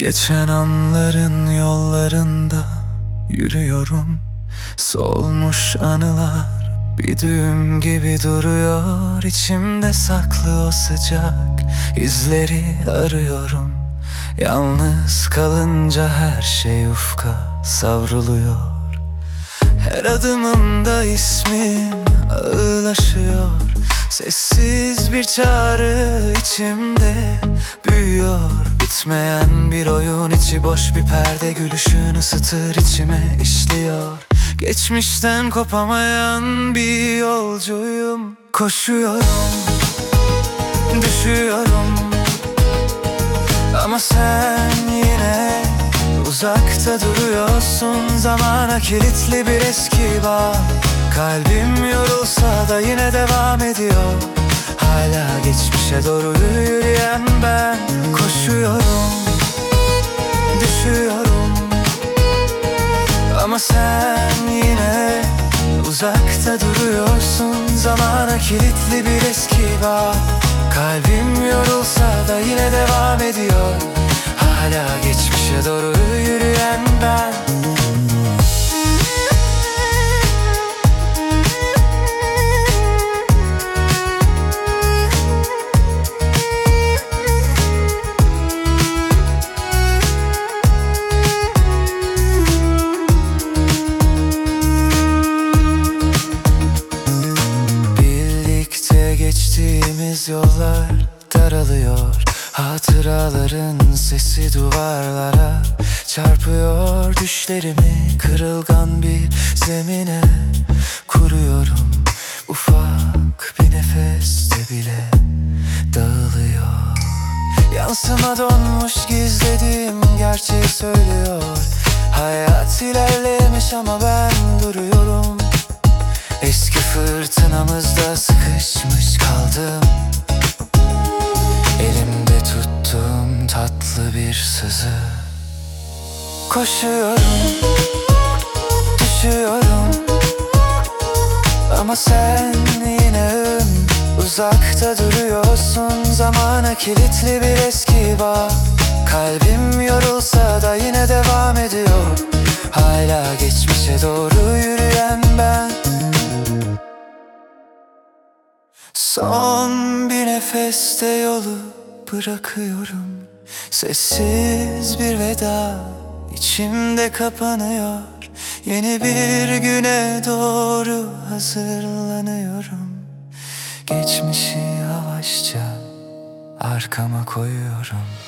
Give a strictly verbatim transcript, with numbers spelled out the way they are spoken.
Geçen anların yollarında yürüyorum. Solmuş anılar bir düğüm gibi duruyor. İçimde saklı o sıcak izleri arıyorum. Yalnız kalınca her şey ufka savruluyor. Her adımımda ismin ağırlaşıyor. Sessiz bir çağrı içimde büyüyor. Bitmeyen bir oyun, içi boş bir perde, gülüşün ısıtır içime işliyor. Geçmişten kopamayan bir yolcuyum. Koşuyorum, düşüyorum, ama sen yine uzakta duruyorsun. Zamana kilitli bir eski bağ. Kalbim yorulsa da yine devam ediyor. Hala geçmişe doğru yürüyen ben. Koşuyorum, düşüyorum, ama sen yine uzakta duruyorsun. Zamana kilitli bir eski bağ. Kalbim yorulsa da yine devam ediyor. Hala geçmişe doğru yürüyen ben. Geçtiğimiz yollar daralıyor. Hatıraların sesi duvarlara çarpıyor. Düşlerimi kırılgan bir zemine kuruyorum. Ufak bir nefeste bile dağılıyor. Yansıma donmuş gizlediğim gerçeği söylüyor. Hayat ilerlemiş ama ben duruyorum. Eski fırtınamızda sıkışmış kaldım. Elimde tuttum tatlı bir sızı. Koşuyorum, düşüyorum, ama sen yine uzakta duruyorsun. Zamana kilitli bir eski bağ. Kalbim yorulsa da yine devam ediyor. Hala geçmişe doğru yürüyen ben. Son bir nefeste yolu bırakıyorum. Sessiz bir veda içimde kapanıyor. Yeni bir güne doğru hazırlanıyorum. Geçmişi yavaşça arkama koyuyorum.